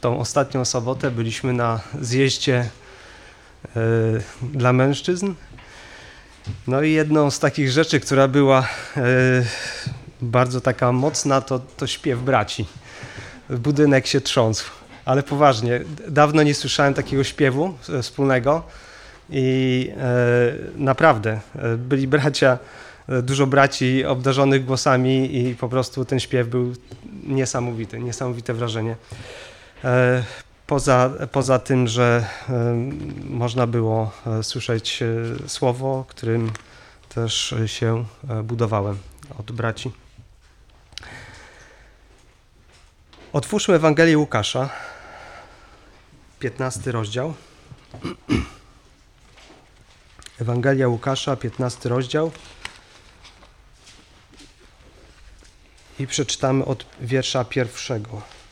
tą ostatnią sobotę byliśmy na zjeździe dla mężczyzn. No i jedną z takich rzeczy, która była bardzo taka mocna, to śpiew braci. Budynek się trząsł, ale poważnie. Dawno nie słyszałem takiego śpiewu wspólnego i naprawdę byli bracia, dużo braci obdarzonych głosami i po prostu ten śpiew był niesamowite wrażenie. Poza tym, że można było słyszeć słowo, którym też się budowałem od braci. Otwórzmy Ewangelię Łukasza, 15 rozdział. Ewangelia Łukasza, 15 rozdział. I przeczytamy od wiersza 1.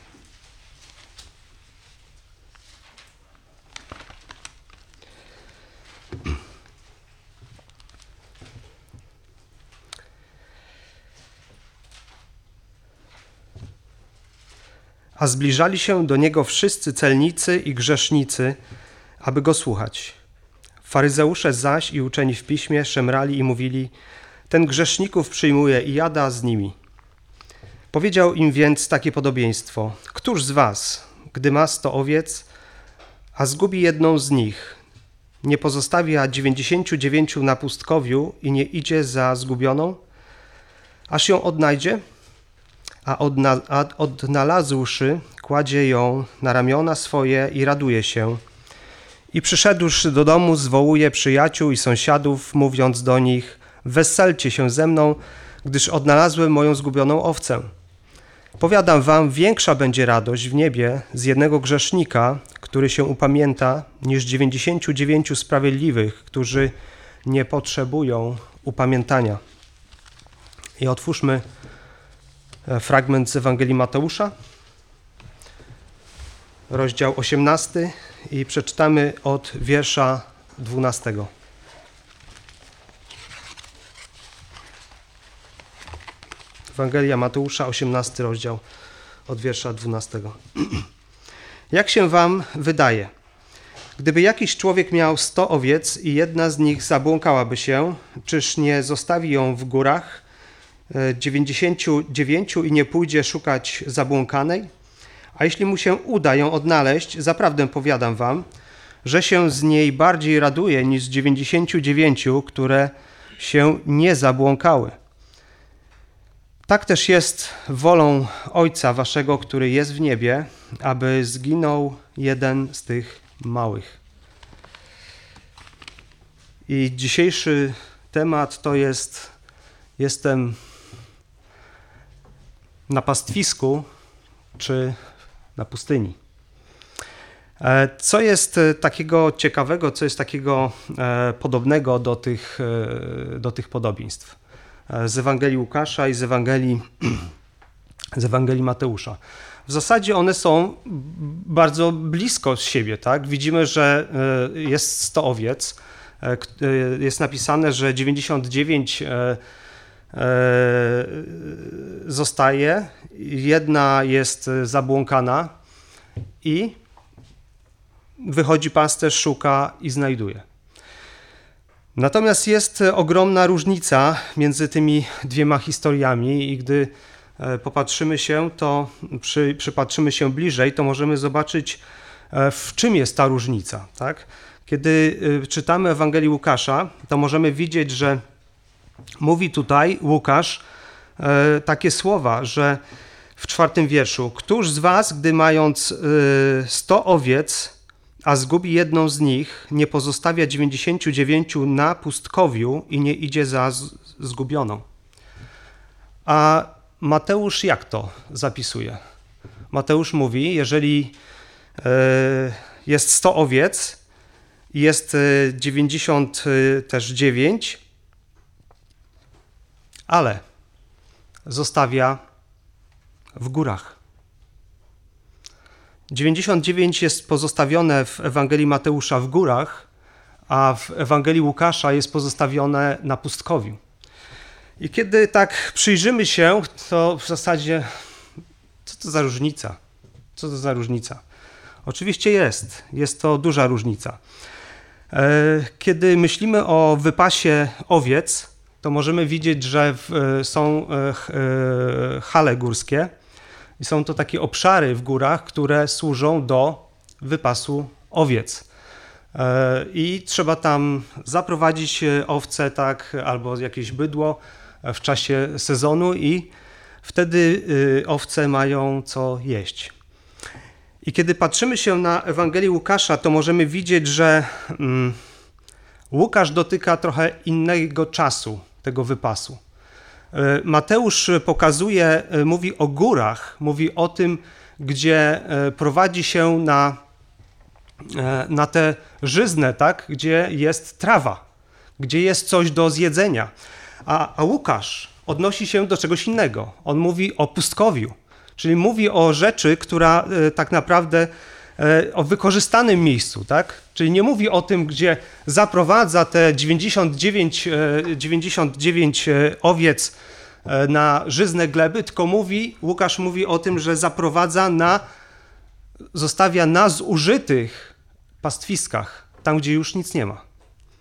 A zbliżali się do niego wszyscy celnicy i grzesznicy, aby go słuchać. Faryzeusze zaś i uczeni w piśmie szemrali i mówili: ten grzeszników przyjmuje i jada z nimi. Powiedział im więc takie podobieństwo: któż z was, gdy ma 100 owiec, a zgubi jedną z nich, nie pozostawia 99 na pustkowiu i nie idzie za zgubioną, aż ją odnajdzie? A odnalazłszy, kładzie ją na ramiona swoje i raduje się. I przyszedłszy do domu, zwołuje przyjaciół i sąsiadów, mówiąc do nich: weselcie się ze mną, gdyż odnalazłem moją zgubioną owcę. Powiadam wam, większa będzie radość w niebie z jednego grzesznika, który się upamięta, niż 99 sprawiedliwych, którzy nie potrzebują upamiętania. I otwórzmy fragment z Ewangelii Mateusza, rozdział 18 i przeczytamy od wiersza 12. Ewangelia Mateusza, 18 rozdział, od wiersza 12. Jak się wam wydaje, gdyby jakiś człowiek miał 100 owiec i jedna z nich zabłąkałaby się, czyż nie zostawi ją w górach 99 i nie pójdzie szukać zabłąkanej? A jeśli mu się uda ją odnaleźć, zaprawdę powiadam wam, że się z niej bardziej raduje niż z 99, które się nie zabłąkały. Tak też jest wolą Ojca waszego, który jest w niebie, aby zginął jeden z tych małych. I dzisiejszy temat to jest: jestem na pastwisku czy na pustyni. Co jest takiego ciekawego, co jest takiego podobnego do tych podobieństw z Ewangelii Łukasza i z Ewangelii Mateusza? W zasadzie one są bardzo blisko siebie, tak? Widzimy, że jest 100 owiec, jest napisane, że 99 zostaje, jedna jest zabłąkana i wychodzi pasterz, szuka i znajduje. Natomiast jest ogromna różnica między tymi dwiema historiami i gdy popatrzymy się, przypatrzymy się bliżej, to możemy zobaczyć, w czym jest ta różnica, tak? Kiedy czytamy Ewangelię Łukasza, to możemy widzieć, że mówi tutaj Łukasz takie słowa, że w 4 wierszu: któż z was, gdy mając 100 owiec, a zgubi jedną z nich, nie pozostawia 99 na pustkowiu i nie idzie za zgubioną? A Mateusz jak to zapisuje? Mateusz mówi, jeżeli jest 100 owiec, jest 99, ale zostawia w górach. 99 jest pozostawione w Ewangelii Mateusza w górach, a w Ewangelii Łukasza jest pozostawione na pustkowiu. I kiedy tak przyjrzymy się, to w zasadzie co to za różnica? Co to za różnica? Oczywiście jest to duża różnica. Kiedy myślimy o wypasie owiec, to możemy widzieć, że są hale górskie i są to takie obszary w górach, które służą do wypasu owiec. I trzeba tam zaprowadzić owce, tak, albo jakieś bydło w czasie sezonu i wtedy owce mają co jeść. I kiedy patrzymy się na Ewangelię Łukasza, to możemy widzieć, że Łukasz dotyka trochę innego czasu tego wypasu. Mateusz mówi o górach, mówi o tym, gdzie prowadzi się na tę żyznę, tak? Gdzie jest trawa, gdzie jest coś do zjedzenia. A Łukasz odnosi się do czegoś innego. On mówi o pustkowiu, czyli mówi o rzeczy, która tak naprawdę o wykorzystanym miejscu, tak? Czyli nie mówi o tym, gdzie zaprowadza te 99 owiec na żyznę gleby, tylko Łukasz mówi o tym, że zostawia na zużytych pastwiskach, tam gdzie już nic nie ma.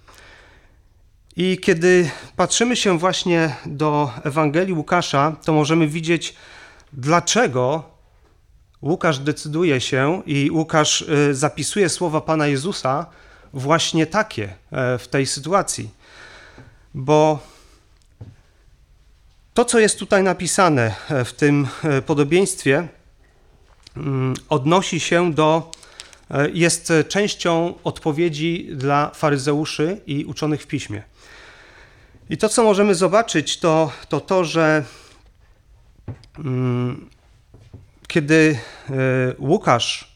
I kiedy patrzymy się właśnie do Ewangelii Łukasza, to możemy widzieć, dlaczego Łukasz decyduje się i Łukasz zapisuje słowa Pana Jezusa właśnie takie w tej sytuacji. Bo to, co jest tutaj napisane w tym podobieństwie, odnosi się jest częścią odpowiedzi dla faryzeuszy i uczonych w piśmie. I to, co możemy zobaczyć, to, że kiedy Łukasz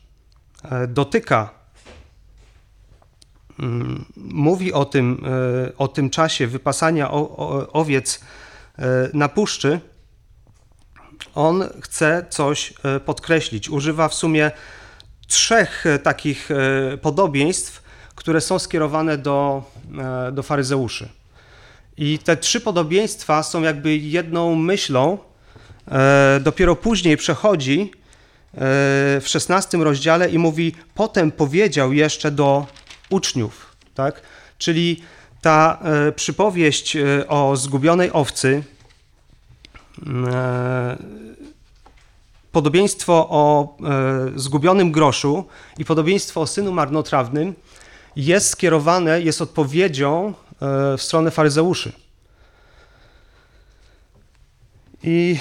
mówi o tym czasie wypasania owiec na puszczy, on chce coś podkreślić. Używa w sumie 3 takich podobieństw, które są skierowane do faryzeuszy. I te 3 podobieństwa są jakby jedną myślą. Dopiero później przechodzi w 16 rozdziale i mówi, potem powiedział jeszcze do uczniów, tak? Czyli ta przypowieść o zgubionej owcy, podobieństwo o zgubionym groszu i podobieństwo o synu marnotrawnym jest skierowane, jest odpowiedzią w stronę faryzeuszy. I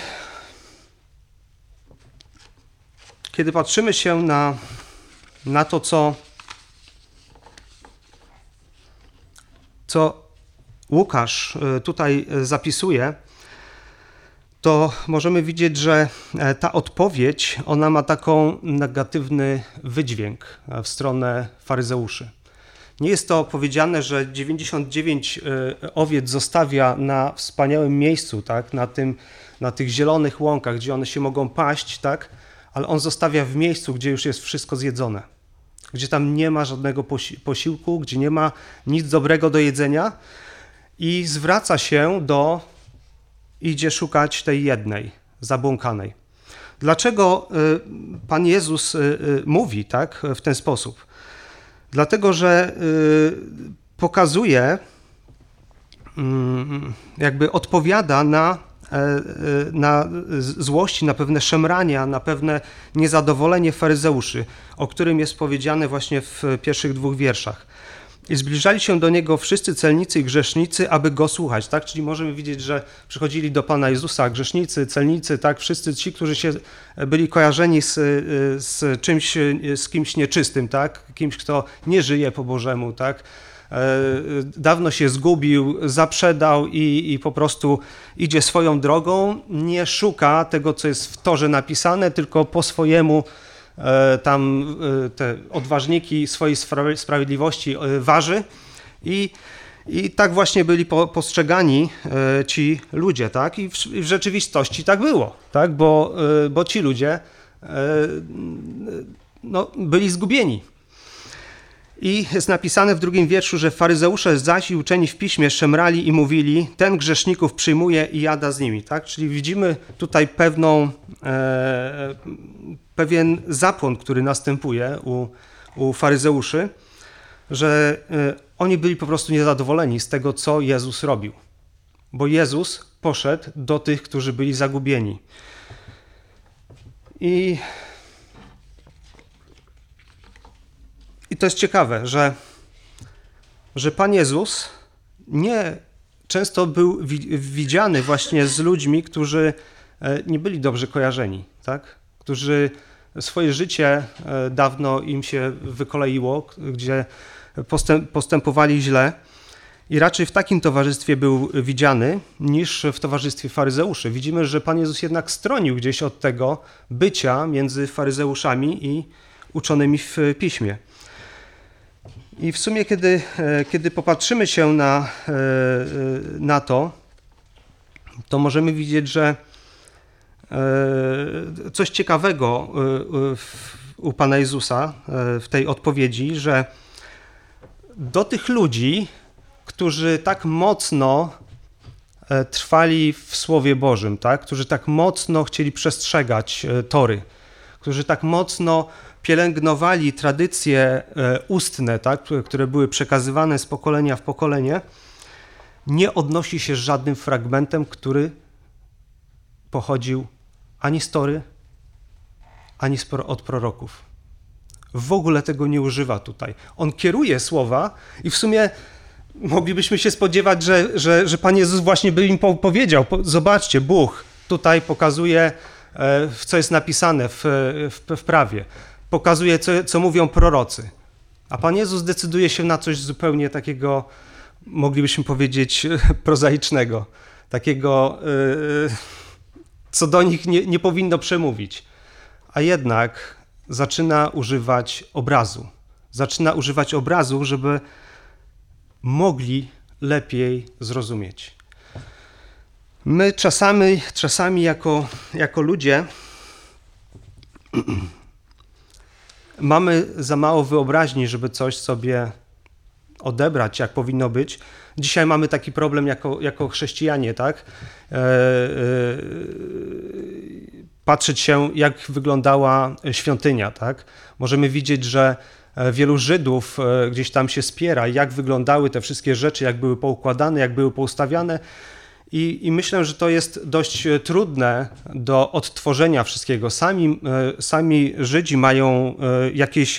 kiedy patrzymy się na to, co Łukasz tutaj zapisuje, to możemy widzieć, że ta odpowiedź, ona ma taką negatywny wydźwięk w stronę faryzeuszy. Nie jest to powiedziane, że 99 owiec zostawia na wspaniałym miejscu, tak? Na tych zielonych łąkach, gdzie one się mogą paść, tak? Ale on zostawia w miejscu, gdzie już jest wszystko zjedzone, gdzie tam nie ma żadnego posiłku, gdzie nie ma nic dobrego do jedzenia i zwraca się idzie szukać tej jednej, zabłąkanej. Dlaczego Pan Jezus mówi tak w ten sposób? Dlatego, że pokazuje, jakby odpowiada na złości, na pewne szemrania, na pewne niezadowolenie faryzeuszy, o którym jest powiedziane właśnie w pierwszych 2 wierszach. I zbliżali się do Niego wszyscy celnicy i grzesznicy, aby Go słuchać. Tak? Czyli możemy widzieć, że przychodzili do Pana Jezusa grzesznicy, celnicy, tak? Wszyscy ci, którzy byli kojarzeni z czymś, z kimś nieczystym, tak? Kimś, kto nie żyje po Bożemu, tak? Dawno się zgubił, zaprzedał i po prostu idzie swoją drogą, nie szuka tego, co jest w Torze napisane, tylko po swojemu tam te odważniki swojej sprawiedliwości waży i tak właśnie byli postrzegani ci ludzie, tak? I w rzeczywistości tak było, tak? Bo ci ludzie byli zgubieni. I jest napisane w 2 wierszu, że faryzeusze zaś i uczeni w piśmie szemrali i mówili, ten grzeszników przyjmuje i jada z nimi. Tak? Czyli widzimy tutaj pewien zapłon, który następuje u faryzeuszy, że oni byli po prostu niezadowoleni z tego, co Jezus robił. Bo Jezus poszedł do tych, którzy byli zagubieni. I to jest ciekawe, że Pan Jezus nie często był widziany właśnie z ludźmi, którzy nie byli dobrze kojarzeni, tak? Którzy swoje życie dawno im się wykoleiło, gdzie postępowali źle i raczej w takim towarzystwie był widziany niż w towarzystwie faryzeuszy. Widzimy, że Pan Jezus jednak stronił gdzieś od tego bycia między faryzeuszami i uczonymi w Piśmie. I w sumie, kiedy popatrzymy się na to możemy widzieć, że coś ciekawego u Pana Jezusa w tej odpowiedzi, że do tych ludzi, którzy tak mocno trwali w Słowie Bożym, tak? Którzy tak mocno chcieli przestrzegać Tory, którzy tak mocno pielęgnowali tradycje ustne, tak? Które były przekazywane z pokolenia w pokolenie, nie odnosi się z żadnym fragmentem, który pochodził ani z Tory, ani od proroków. W ogóle tego nie używa tutaj. On kieruje słowa i w sumie moglibyśmy się spodziewać, że Pan Jezus właśnie by im powiedział, zobaczcie, Bóg tutaj pokazuje, co jest napisane w prawie, pokazuje, co mówią prorocy. A Pan Jezus decyduje się na coś zupełnie takiego, moglibyśmy powiedzieć, prozaicznego, takiego, co do nich nie powinno przemówić. A jednak zaczyna używać obrazu. Zaczyna używać obrazu, żeby mogli lepiej zrozumieć. My czasami jako ludzie mamy za mało wyobraźni, żeby coś sobie odebrać, jak powinno być. Dzisiaj mamy taki problem jako chrześcijanie, tak? Patrzeć się, jak wyglądała świątynia, tak? Możemy widzieć, że wielu Żydów gdzieś tam się spiera, jak wyglądały te wszystkie rzeczy, jak były poukładane, jak były poustawiane. I myślę, że to jest dość trudne do odtworzenia wszystkiego. Sami Żydzi mają jakieś,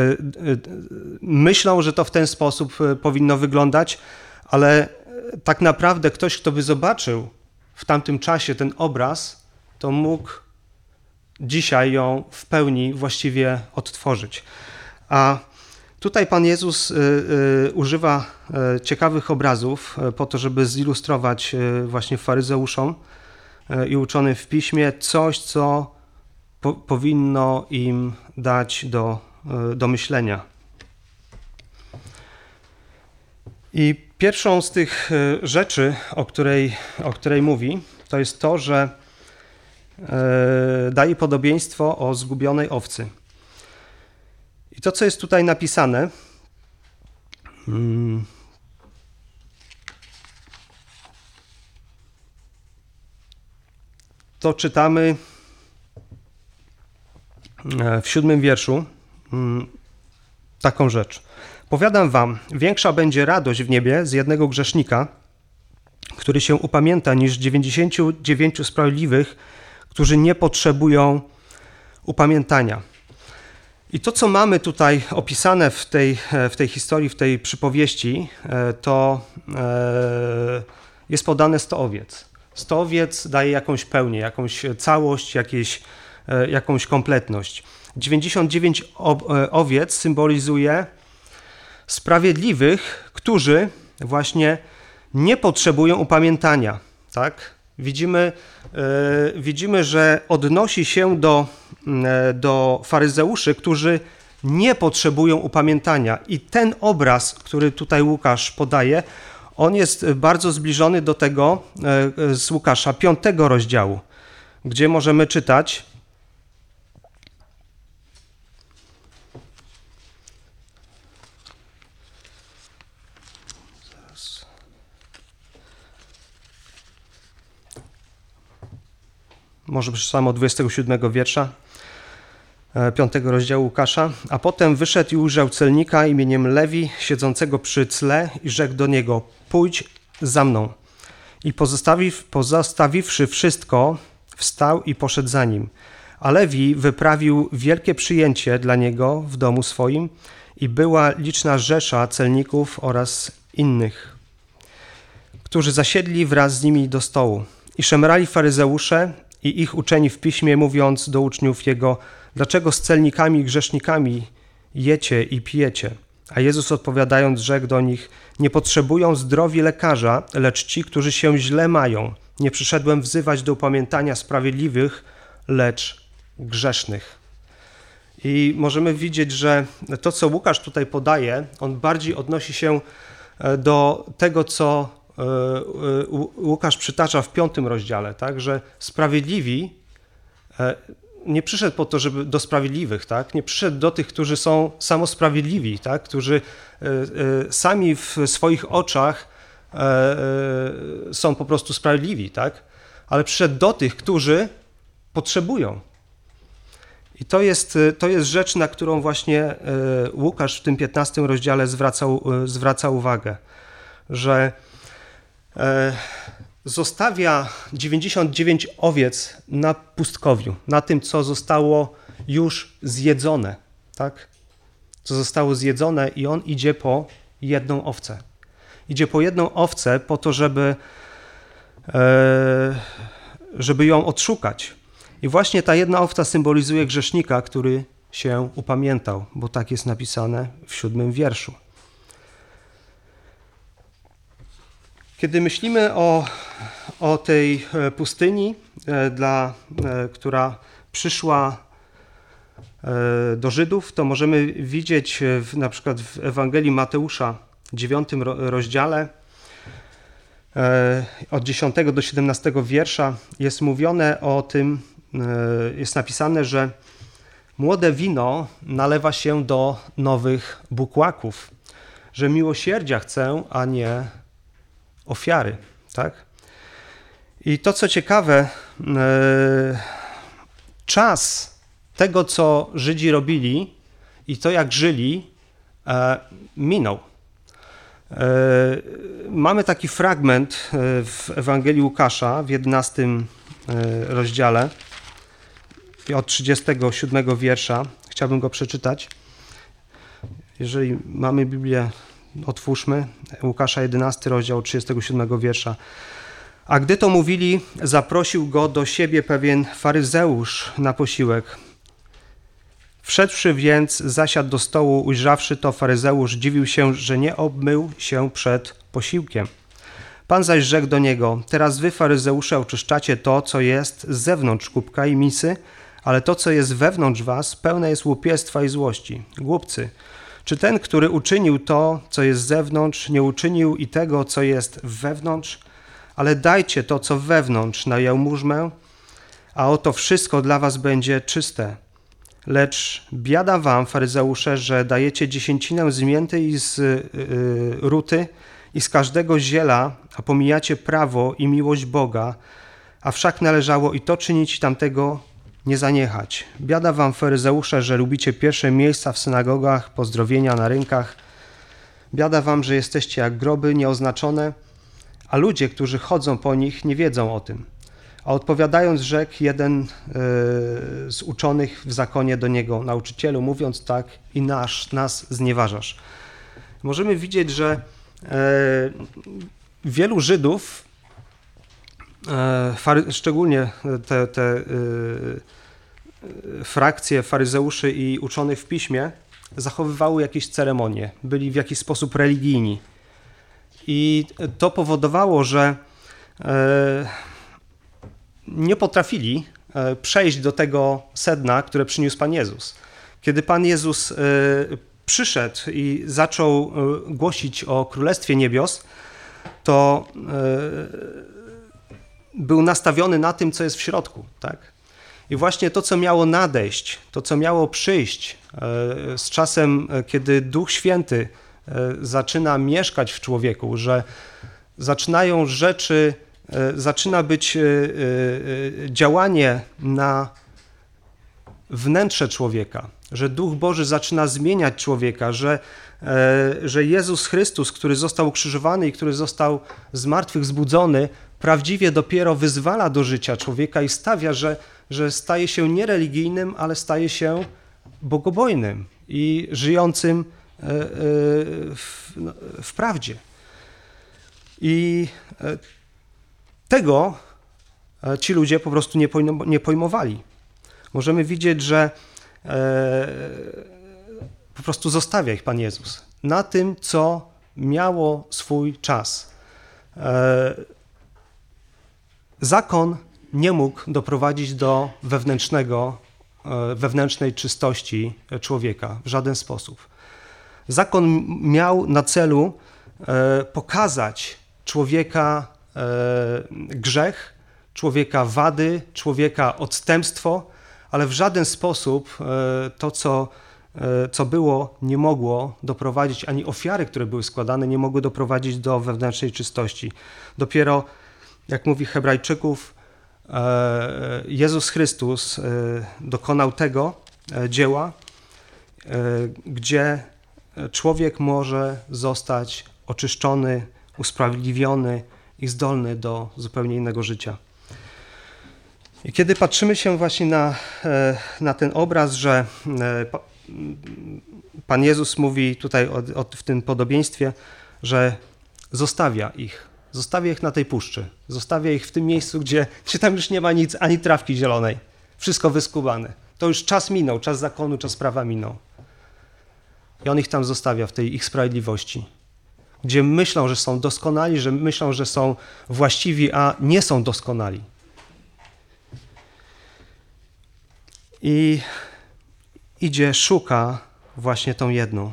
myślą, że to w ten sposób powinno wyglądać, ale tak naprawdę ktoś, kto by zobaczył w tamtym czasie ten obraz, to mógł dzisiaj ją w pełni właściwie odtworzyć. A tutaj Pan Jezus używa ciekawych obrazów po to, żeby zilustrować właśnie faryzeuszom i uczonym w Piśmie coś, co powinno im dać do myślenia. I pierwszą z tych rzeczy, o której mówi, to jest to, że daje podobieństwo o zgubionej owcy. I to, co jest tutaj napisane, to czytamy w 7 wierszu taką rzecz. Powiadam wam, większa będzie radość w niebie z jednego grzesznika, który się upamięta, niż 99 sprawiedliwych, którzy nie potrzebują upamiętania. I to, co mamy tutaj opisane w tej historii, w tej przypowieści, to jest podane 100 owiec. 100 owiec daje jakąś pełnię, jakąś całość, jakąś kompletność. 99 owiec symbolizuje sprawiedliwych, którzy właśnie nie potrzebują upamiętania. Tak? Widzimy, że odnosi się do faryzeuszy, którzy nie potrzebują upamiętania. I ten obraz, który tutaj Łukasz podaje, on jest bardzo zbliżony do tego z Łukasza 5 rozdziału, gdzie możemy czytać: . . . . . . . . . . . . . . . . . . . . . . . . . . . . . . . . . . . . . . . . . . . . . . . . . . . . . . . . . . . . . może przeczytamy od 27 wiersza 5 rozdziału Łukasza. A potem wyszedł i ujrzał celnika imieniem Lewi, siedzącego przy cle i rzekł do niego: pójdź za mną. I pozostawiwszy wszystko, wstał i poszedł za nim. A Lewi wyprawił wielkie przyjęcie dla niego w domu swoim i była liczna rzesza celników oraz innych, którzy zasiedli wraz z nimi do stołu. I szemrali faryzeusze i ich uczeni w piśmie, mówiąc do uczniów jego: dlaczego z celnikami i grzesznikami jecie i pijecie? A Jezus odpowiadając rzekł do nich: nie potrzebują zdrowi lekarza, lecz ci, którzy się źle mają. Nie przyszedłem wzywać do upamiętania sprawiedliwych, lecz grzesznych. I możemy widzieć, że to, co Łukasz tutaj podaje, on bardziej odnosi się do tego, co Łukasz przytacza w 5 rozdziale, tak? Że sprawiedliwi nie przyszedł po to, żeby do sprawiedliwych, tak? Nie przyszedł do tych, którzy są samosprawiedliwi, tak? Którzy sami w swoich oczach są po prostu sprawiedliwi, tak? Ale przyszedł do tych, którzy potrzebują. I to jest rzecz, na którą właśnie Łukasz w tym 15 rozdziale zwraca uwagę, że zostawia 99 owiec na pustkowiu, na tym, co zostało już zjedzone, tak? Co zostało zjedzone i on idzie po jedną owcę. Idzie po jedną owcę po to, żeby ją odszukać. I właśnie ta jedna owca symbolizuje grzesznika, który się upamiętał, bo tak jest napisane w 7 wierszu. Kiedy myślimy o tej pustyni, która przyszła do Żydów, to możemy widzieć na przykład w Ewangelii Mateusza, 9 rozdziale, od 10 do 17 wiersza jest mówione o tym, jest napisane, że młode wino nalewa się do nowych bukłaków, że miłosierdzia chcę, a nie ofiary, tak? I to, co ciekawe, czas tego, co Żydzi robili i to, jak żyli, minął. Mamy taki fragment w Ewangelii Łukasza w 11 rozdziale od 37 wiersza. Chciałbym go przeczytać. Jeżeli mamy Biblię, otwórzmy. Łukasza 11 rozdział 37 wiersza. A gdy to mówili, zaprosił go do siebie pewien faryzeusz na posiłek. Wszedłszy więc, zasiadł do stołu, ujrzawszy to, faryzeusz dziwił się, że nie obmył się przed posiłkiem. Pan zaś rzekł do niego: teraz wy, faryzeusze, oczyszczacie to, co jest z zewnątrz kubka i misy, ale to, co jest wewnątrz was, pełne jest łupiestwa i złości. Głupcy, czy ten, który uczynił to, co jest z zewnątrz, nie uczynił i tego, co jest wewnątrz? Ale dajcie to, co wewnątrz, na jałmużnę, a oto wszystko dla was będzie czyste. Lecz biada wam, faryzeusze, że dajecie dziesięcinę z mięty i z ruty i z każdego ziela, a pomijacie prawo i miłość Boga, a wszak należało i to czynić, i tamtego nie zaniechać. Biada wam, faryzeusze, że lubicie pierwsze miejsca w synagogach, pozdrowienia na rynkach. Biada wam, że jesteście jak groby nieoznaczone, a ludzie, którzy chodzą po nich, nie wiedzą o tym. A odpowiadając, rzekł jeden z uczonych w zakonie do niego: nauczycielu, mówiąc tak, i nas znieważasz. Możemy widzieć, że wielu Żydów, szczególnie te frakcje faryzeuszy i uczonych w piśmie, zachowywały jakieś ceremonie, byli w jakiś sposób religijni. I to powodowało, że nie potrafili przejść do tego sedna, które przyniósł Pan Jezus. Kiedy Pan Jezus przyszedł i zaczął głosić o Królestwie Niebios, to był nastawiony na tym, co jest w środku, tak? I właśnie to, co miało nadejść, to, co miało przyjść z czasem, kiedy Duch Święty zaczyna mieszkać w człowieku, że zaczynają rzeczy zaczyna być działanie na wnętrze człowieka, że Duch Boży zaczyna zmieniać człowieka, że Jezus Chrystus, który został ukrzyżowany i który został z martwych zbudzony, prawdziwie dopiero wyzwala do życia człowieka i stawia, że staje się nie religijnym, ale staje się bogobojnym i żyjącym w prawdzie. I tego ci ludzie po prostu nie pojmowali. Możemy widzieć, że po prostu zostawia ich Pan Jezus na tym, co miało swój czas. Zakon nie mógł doprowadzić do wewnętrznej czystości człowieka w żaden sposób. Zakon miał na celu pokazać człowieka grzech, człowieka wady, człowieka odstępstwo, ale w żaden sposób to, co było, nie mogło doprowadzić, ani ofiary, które były składane, nie mogły doprowadzić do wewnętrznej czystości. Dopiero, jak mówi Hebrajczyków, Jezus Chrystus dokonał tego dzieła, gdzie człowiek może zostać oczyszczony, usprawiedliwiony i zdolny do zupełnie innego życia. I kiedy patrzymy się właśnie na ten obraz, że Pan Jezus mówi tutaj w tym podobieństwie, że zostawia ich na tej puszczy, zostawia ich w tym miejscu, gdzie tam już nie ma nic, ani trawki zielonej, wszystko wyskubane. To już czas minął, czas zakonu, czas prawa minął. I on ich tam zostawia w tej ich sprawiedliwości, gdzie myślą, że są doskonali, że myślą, że są właściwi, a nie są doskonali. I idzie, szuka właśnie tą jedną.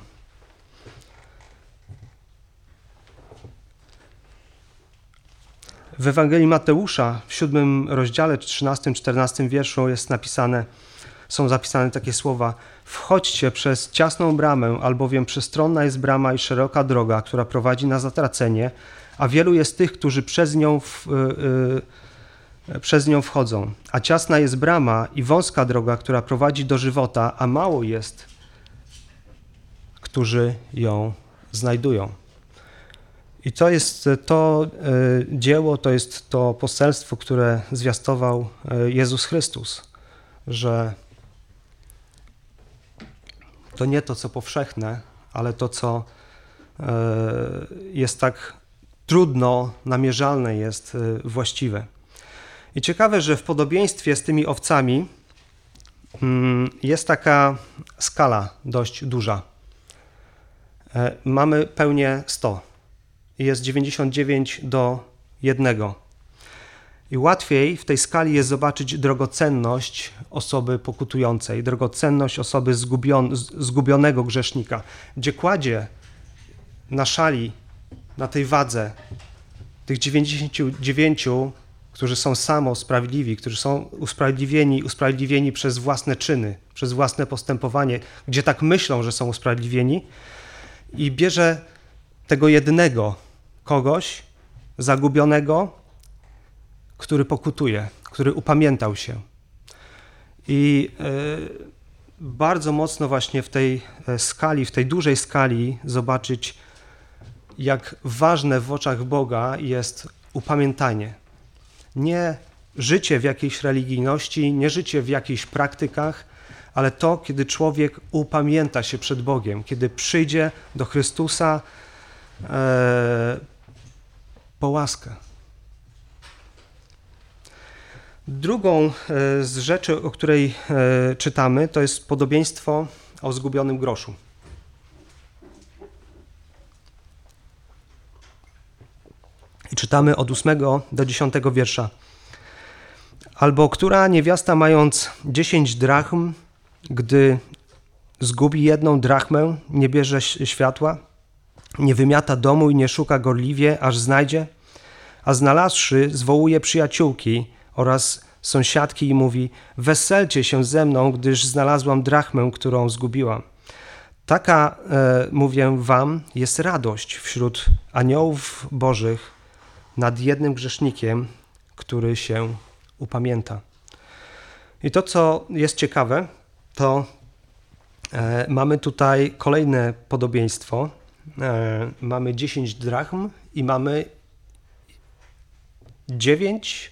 W Ewangelii Mateusza w 7 rozdziale, 13-14 wierszu są zapisane takie słowa: wchodźcie przez ciasną bramę, albowiem przestronna jest brama i szeroka droga, która prowadzi na zatracenie, a wielu jest tych, którzy przez nią wchodzą. A ciasna jest brama i wąska droga, która prowadzi do żywota, a mało jest, którzy ją znajdują. I to jest to dzieło, to jest to poselstwo, które zwiastował Jezus Chrystus, że to nie to, co powszechne, ale to, co jest tak trudno namierzalne, jest właściwe. I ciekawe, że w podobieństwie z tymi owcami jest taka skala dość duża. Mamy pełnię 100. Jest 99:1. I łatwiej w tej skali jest zobaczyć drogocenność osoby pokutującej, drogocenność osoby zgubionego grzesznika, gdzie kładzie na szali, na tej wadze tych 99, którzy są samosprawiedliwi, którzy są usprawiedliwieni przez własne czyny, przez własne postępowanie, gdzie tak myślą, że są usprawiedliwieni, i bierze tego jednego kogoś zagubionego, który pokutuje, który upamiętał się. I bardzo mocno właśnie w tej skali, w tej dużej skali zobaczyć, jak ważne w oczach Boga jest upamiętanie. Nie życie w jakiejś religijności, nie życie w jakichś praktykach, ale to, kiedy człowiek upamięta się przed Bogiem, kiedy przyjdzie do Chrystusa po łaskę. Drugą z rzeczy, o której czytamy, to jest podobieństwo o zgubionym groszu. I czytamy od 8 do 10 wiersza. Albo która niewiasta, mając 10 drachm, gdy zgubi 1 drachmę, nie bierze światła, nie wymiata domu i nie szuka gorliwie, aż znajdzie, a znalazłszy, zwołuje przyjaciółki oraz sąsiadki i mówi: weselcie się ze mną, gdyż znalazłam drachmę, którą zgubiłam. Taka, mówię wam, jest radość wśród aniołów bożych nad jednym grzesznikiem, który się upamięta. I to, co jest ciekawe, to mamy tutaj kolejne podobieństwo. Mamy 10 drachm i mamy 9,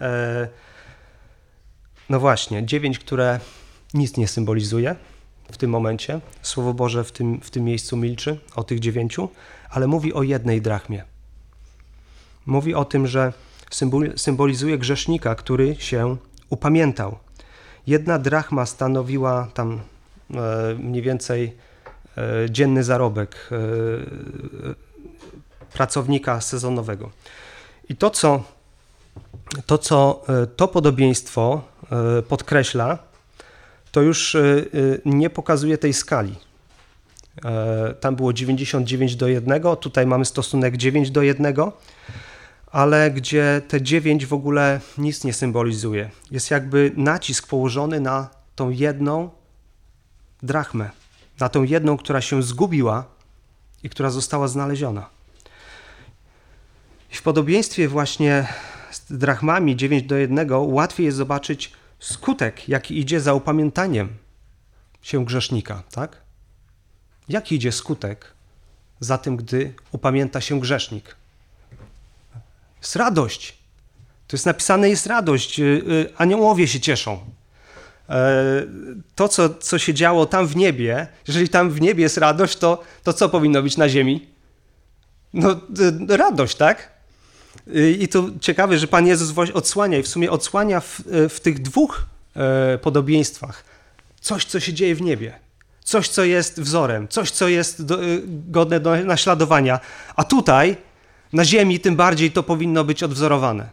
no właśnie, 9, które nic nie symbolizuje w tym momencie. Słowo Boże w tym miejscu milczy o tych 9, ale mówi o jednej drachmie. Mówi o tym, że symbolizuje grzesznika, który się upamiętał. Jedna drachma stanowiła tam mniej więcej dzienny zarobek pracownika sezonowego. I to podobieństwo podkreśla, to już nie pokazuje tej skali. Tam było 99:1, tutaj mamy stosunek 9:1, ale gdzie te 9 w ogóle nic nie symbolizuje. Jest jakby nacisk położony na tą jedną drachmę, na tą jedną, która się zgubiła i która została znaleziona. I w podobieństwie właśnie z drachmami 9:1 łatwiej jest zobaczyć skutek, jaki idzie za upamiętaniem się grzesznika, tak? Jaki idzie skutek za tym, gdy upamięta się grzesznik? Jest radość. To jest napisane, jest radość. Aniołowie się cieszą. To, co się działo tam w niebie, jeżeli tam w niebie jest radość, to co powinno być na ziemi? No, radość, tak? I to ciekawe, że Pan Jezus odsłania i w sumie odsłania w tych dwóch podobieństwach coś, co się dzieje w niebie. Coś, co jest wzorem, coś, co jest godne do naśladowania. A tutaj, na ziemi, tym bardziej to powinno być odwzorowane.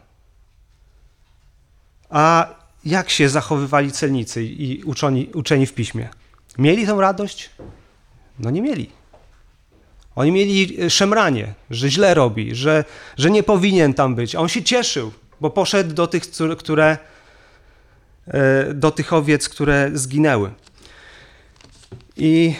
A jak się zachowywali celnicy i uczeni w piśmie? Mieli tą radość? No nie mieli. Oni mieli szemranie, że źle robi, że nie powinien tam być. A on się cieszył, bo poszedł do tych owiec, które zginęły. I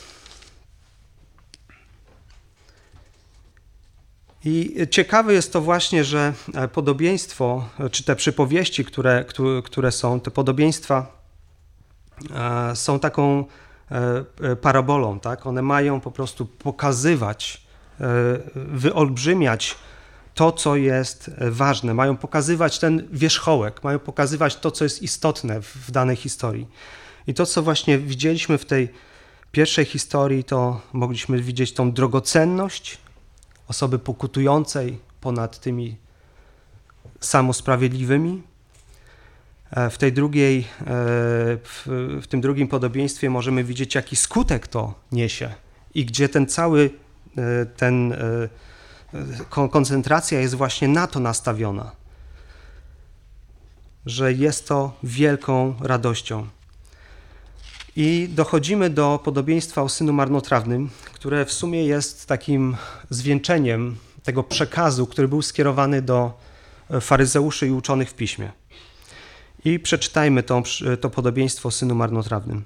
ciekawe jest to właśnie, że podobieństwo, czy te przypowieści, które są, te podobieństwa są taką parabolą, tak? One mają po prostu pokazywać, wyolbrzymiać to, co jest ważne, mają pokazywać ten wierzchołek, mają pokazywać to, co jest istotne w danej historii. I to, co właśnie widzieliśmy w tej pierwszej historii, to mogliśmy widzieć tą drogocenność osoby pokutującej ponad tymi samosprawiedliwymi. W tym drugim podobieństwie możemy widzieć, jaki skutek to niesie i gdzie koncentracja jest właśnie na to nastawiona, że jest to wielką radością. I dochodzimy do podobieństwa o synu marnotrawnym, które w sumie jest takim zwieńczeniem tego przekazu, który był skierowany do faryzeuszy i uczonych w piśmie. I przeczytajmy to podobieństwo o synu marnotrawnym.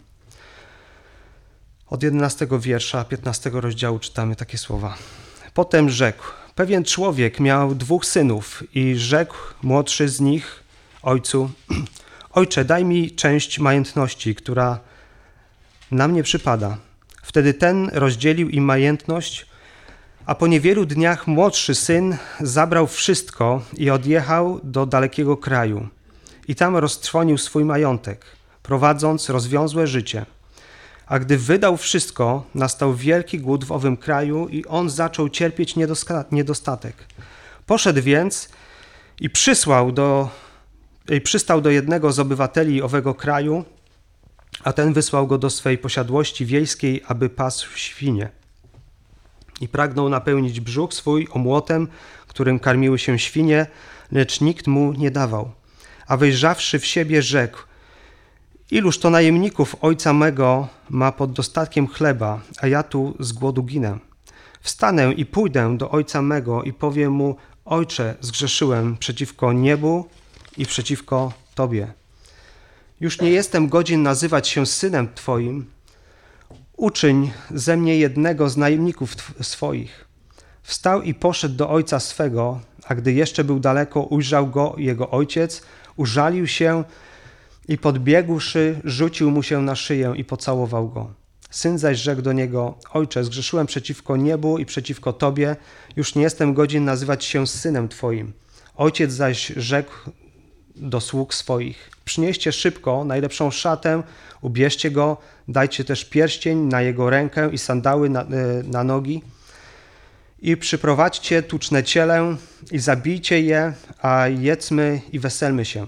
Od 11 wiersza 15 rozdziału czytamy takie słowa. Potem rzekł, pewien człowiek miał 2 synów i rzekł młodszy z nich ojcu, ojcze, daj mi część majątności, która na mnie przypada. Wtedy ten rozdzielił im majątność, a po niewielu dniach młodszy syn zabrał wszystko i odjechał do dalekiego kraju. I tam roztrwonił swój majątek, prowadząc rozwiązłe życie. A gdy wydał wszystko, nastał wielki głód w owym kraju i on zaczął cierpieć niedostatek. Poszedł więc i przystał do jednego z obywateli owego kraju, a ten wysłał go do swej posiadłości wiejskiej, aby pasł świnie. I pragnął napełnić brzuch swój omłotem, którym karmiły się świnie, lecz nikt mu nie dawał. A wejrzawszy w siebie, rzekł, iluż to najemników ojca mego ma pod dostatkiem chleba, a ja tu z głodu ginę. Wstanę i pójdę do ojca mego i powiem mu, ojcze, zgrzeszyłem przeciwko niebu i przeciwko Tobie. Już nie jestem godzien nazywać się synem Twoim. Uczyń ze mnie jednego z najemników swoich. Wstał i poszedł do ojca swego, a gdy jeszcze był daleko, ujrzał go jego ojciec, użalił się i podbiegłszy, rzucił mu się na szyję i pocałował go. Syn zaś rzekł do niego: Ojcze, zgrzeszyłem przeciwko niebu i przeciwko Tobie, już nie jestem godzien nazywać się synem Twoim. Ojciec zaś rzekł do sług swoich: Przynieście szybko najlepszą szatę, ubierzcie go, dajcie też pierścień na jego rękę i sandały na nogi i przyprowadźcie tuczne ciele i zabijcie je, a jedzmy i weselmy się.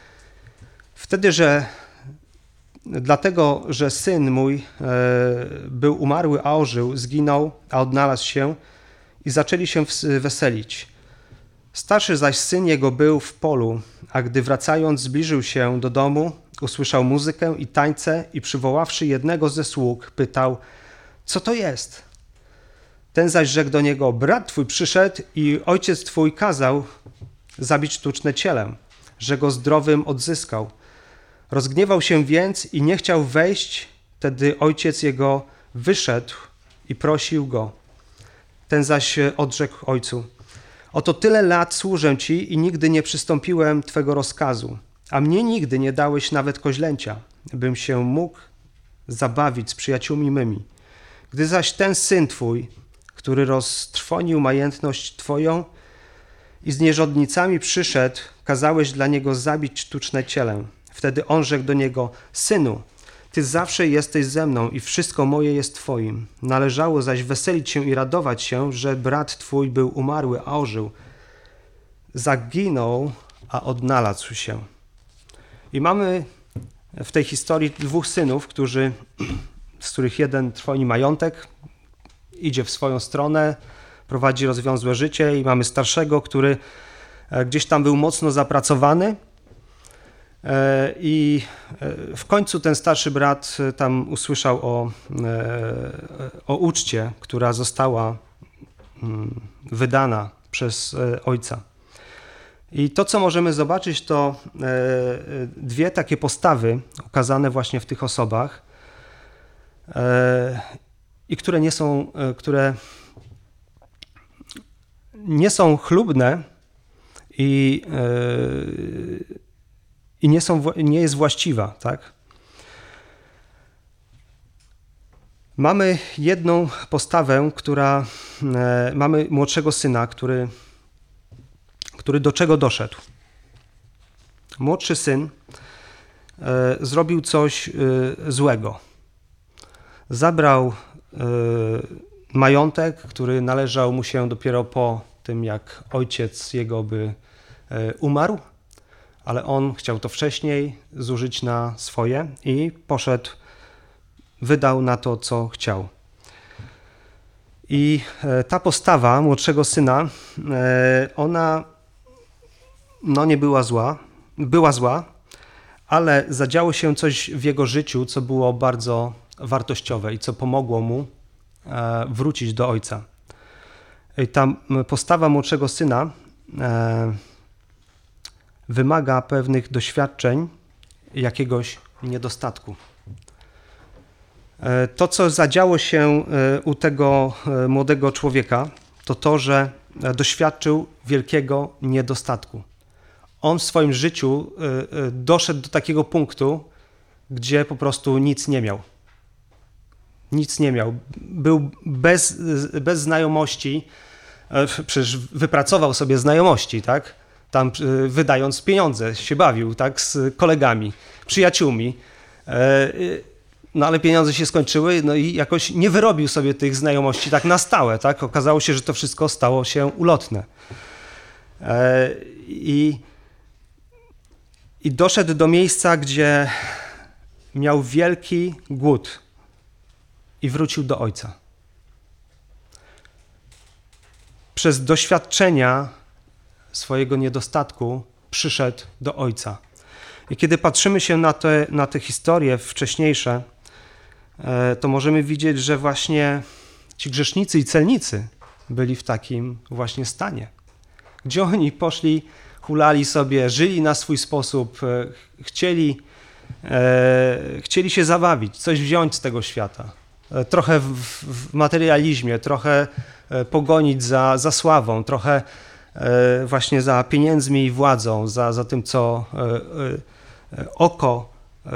Dlatego, że syn mój był umarły, a ożył, zginął, a odnalazł się i zaczęli się weselić. Starszy zaś syn jego był w polu, a gdy wracając zbliżył się do domu, usłyszał muzykę i tańce i przywoławszy jednego ze sług, pytał: Co to jest? Ten zaś rzekł do niego: Brat twój przyszedł i ojciec twój kazał zabić tuczne ciele, że go zdrowym odzyskał. Rozgniewał się więc i nie chciał wejść, wtedy ojciec jego wyszedł i prosił go. Ten zaś odrzekł ojcu: Oto tyle lat służę ci i nigdy nie przystąpiłem twego rozkazu, a mnie nigdy nie dałeś nawet koźlęcia, bym się mógł zabawić z przyjaciółmi mymi. Gdy zaś ten syn twój, który roztrwonił majętność twoją i z nierządnicami przyszedł, kazałeś dla niego zabić tuczne ciele. Wtedy on rzekł do niego: Synu, ty zawsze jesteś ze mną i wszystko moje jest twoim. Należało zaś weselić się i radować się, że brat twój był umarły, a ożył. Zaginął, a odnalazł się. I mamy w tej historii dwóch synów, z których jeden trwoni majątek, idzie w swoją stronę, prowadzi rozwiązłe życie, i mamy starszego, który gdzieś tam był mocno zapracowany. I w końcu ten starszy brat tam usłyszał o uczcie, która została wydana przez ojca. I to, co możemy zobaczyć, to dwie takie postawy ukazane właśnie w tych osobach, i które nie są chlubne i nie jest właściwa, tak? Mamy jedną postawę, mamy młodszego syna, który do czego doszedł. Młodszy syn zrobił coś złego. Zabrał majątek, który należał mu się dopiero po tym, jak ojciec jego by umarł, ale on chciał to wcześniej zużyć na swoje i poszedł, wydał na to, co chciał. I ta postawa młodszego syna, ona nie była zła, była zła, ale zadziało się coś w jego życiu, co było bardzo wartościowe i co pomogło mu wrócić do ojca. I ta postawa młodszego syna wymaga pewnych doświadczeń, jakiegoś niedostatku. To, co zadziało się u tego młodego człowieka, to, że doświadczył wielkiego niedostatku. On w swoim życiu doszedł do takiego punktu, gdzie po prostu nic nie miał. Nic nie miał. Był bez znajomości, przecież wypracował sobie znajomości, tak? Tam wydając pieniądze się bawił, tak? Z kolegami, przyjaciółmi. Ale pieniądze się skończyły, i jakoś nie wyrobił sobie tych znajomości tak na stałe, tak? Okazało się, że to wszystko stało się ulotne. I doszedł do miejsca, gdzie miał wielki głód i wrócił do ojca. Przez doświadczenia swojego niedostatku przyszedł do ojca. I kiedy patrzymy się na te historie wcześniejsze, to możemy widzieć, że właśnie ci grzesznicy i celnicy byli w takim właśnie stanie. Gdzie oni poszli, hulali sobie, żyli na swój sposób, chcieli się zabawić, coś wziąć z tego świata. Trochę w materializmie, trochę pogonić za sławą, trochę właśnie za pieniędzmi i władzą, za tym, co oko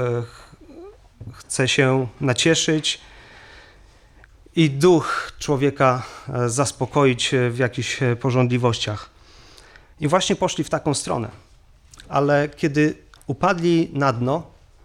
chce się nacieszyć i duch człowieka zaspokoić w jakichś pożądliwościach. I właśnie poszli w taką stronę. Ale kiedy upadli na dno,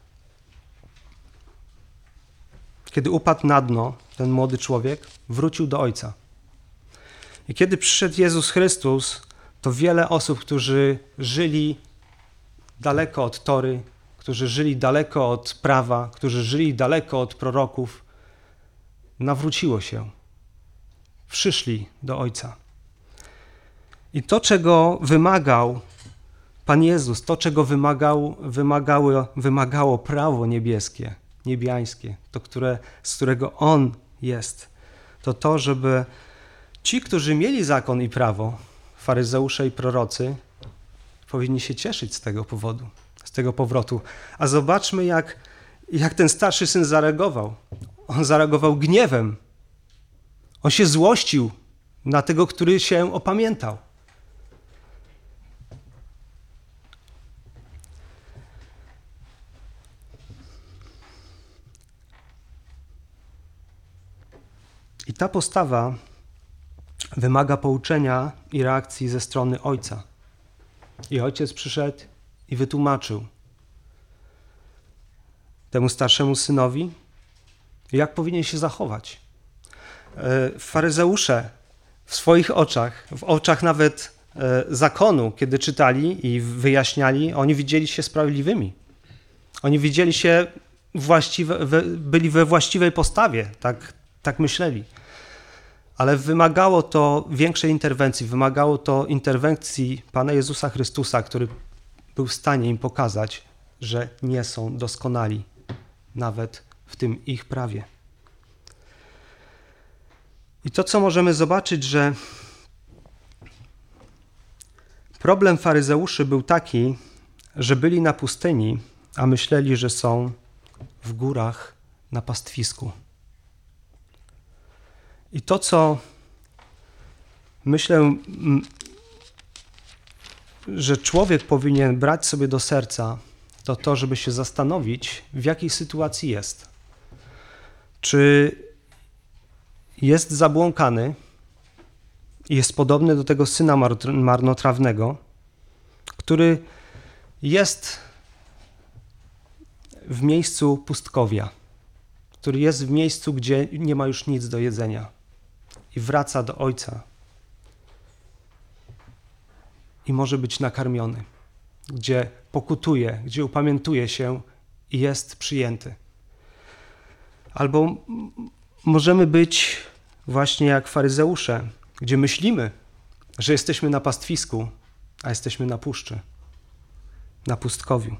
kiedy upadł na dno ten młody człowiek, wrócił do Ojca. I kiedy przyszedł Jezus Chrystus, to wiele osób, którzy żyli daleko od Tory, którzy żyli daleko od prawa, którzy żyli daleko od proroków, nawróciło się. Przyszli do Ojca. I to, czego wymagał Pan Jezus, to, czego wymagało prawo niebieskie, niebiańskie, to, z którego On jest, to, żeby ci, którzy mieli zakon i prawo, faryzeusze i prorocy, powinni się cieszyć z tego powodu, z tego powrotu. A zobaczmy, jak ten starszy syn zareagował. On zareagował gniewem. On się złościł na tego, który się opamiętał. I ta postawa wymaga pouczenia i reakcji ze strony Ojca. I Ojciec przyszedł i wytłumaczył temu starszemu synowi, jak powinien się zachować. Faryzeusze w swoich oczach, w oczach nawet zakonu, kiedy czytali i wyjaśniali, oni widzieli się sprawiedliwymi. Oni widzieli się byli we właściwej postawie, tak myśleli. Ale wymagało to większej interwencji, wymagało to interwencji Pana Jezusa Chrystusa, który był w stanie im pokazać, że nie są doskonali, nawet w tym ich prawie. I to, co możemy zobaczyć, że problem faryzeuszy był taki, że byli na pustyni, a myśleli, że są w górach na pastwisku. I to, co myślę, że człowiek powinien brać sobie do serca, to, żeby się zastanowić, w jakiej sytuacji jest. Czy jest zabłąkany i jest podobny do tego syna marnotrawnego, który jest w miejscu pustkowia, który jest w miejscu, gdzie nie ma już nic do jedzenia i wraca do Ojca i może być nakarmiony, gdzie pokutuje, gdzie upamiętuje się i jest przyjęty. Albo możemy być właśnie jak faryzeusze, gdzie myślimy, że jesteśmy na pastwisku, a jesteśmy na puszczy, na pustkowiu.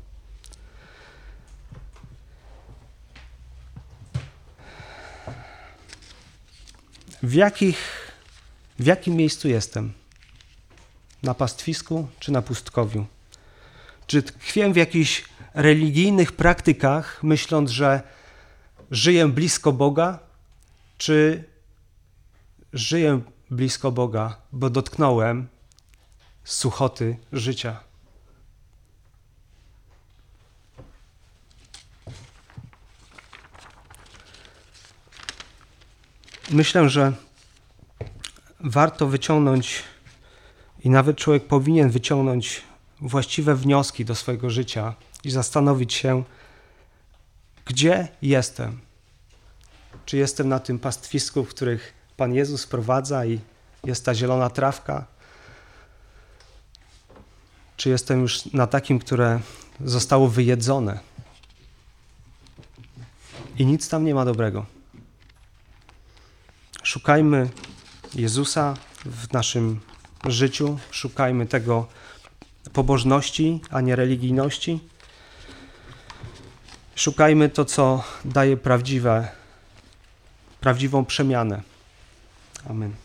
W jakim miejscu jestem? Na pastwisku czy na pustkowiu? Czy tkwię w jakichś religijnych praktykach, myśląc, że żyję blisko Boga, czy żyję blisko Boga, bo dotknąłem suchoty życia? Myślę, że warto wyciągnąć i nawet człowiek powinien wyciągnąć właściwe wnioski do swojego życia i zastanowić się, gdzie jestem. Czy jestem na tym pastwisku, w których Pan Jezus prowadza i jest ta zielona trawka? Czy jestem już na takim, które zostało wyjedzone i nic tam nie ma dobrego? Szukajmy Jezusa w naszym życiu, szukajmy tego pobożności, a nie religijności. Szukajmy to, co daje prawdziwą przemianę. Amen.